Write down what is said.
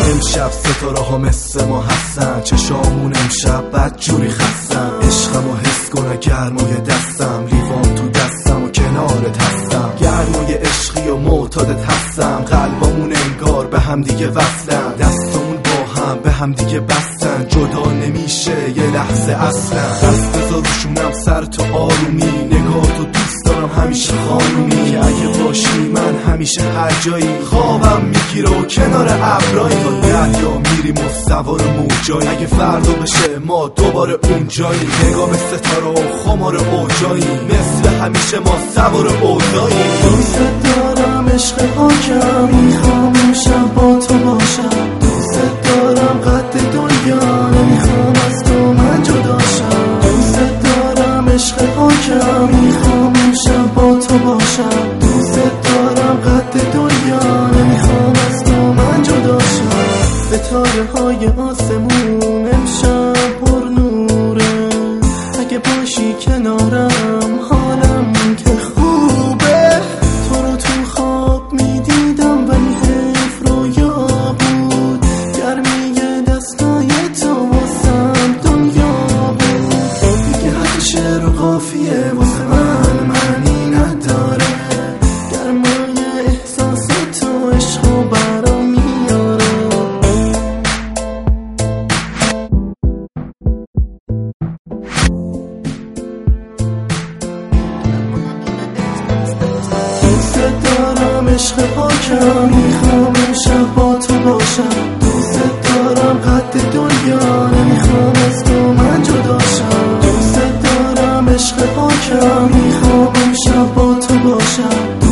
امشب ستاره ها مثل ما هستن، چشامون امشب بد جوری خستن. عشقمو حس کنه گرمای دستم، لیوان تو دستم و کنارت هستم. گرمای عشقی و معتادت هستم، قلبامون انگار به هم دیگه وصلن. دستامون با هم به هم دیگه بستن، جدا نمیشه یه لحظه اصلا. دست بذار روشونم سر تو آرومی، نگاه تو دوست دارم همیشه خانومی. که اگه باشی من همیشه هر جایی، خوابم میگیره و کنار ابرایی. تا دریا میریم و سوار موجایی، اگه فردا بشه ما دوباره اونجایی. نگاه به ستاره و خمار اوجایی، مثل همیشه ما سوار اوجایی. دوست دارم عشق پاکم، میخوام امشب با تو باشم. دوست دارم قد دنیا، نمیخوام از تو من جدا شم. دوست دارم عشق پاکم، میخوام امشب با تو باشم. دوست دارم قد دنیا، نمیخوام از تو من جدا شم. ستاره های آسمون امشب پر نوره، اگه باشی کنارم حالم که خوبه. تو رو تو خواب میدیدم ولی حیف رویا بود، گرمی دستای تو واسم دنیا بود. دیگه هر شعر و قافیه واسه من معنی نداره، گرمای احساس تو عشق و برام میاره. دوست دارم عشق پاکم، میخوام امشب با تو باشم. دوست دارم قد دنیا، نمیخوام از تو من جدا شم. دوست دارم عشق پاکم، میخوام امشب با تو باشم.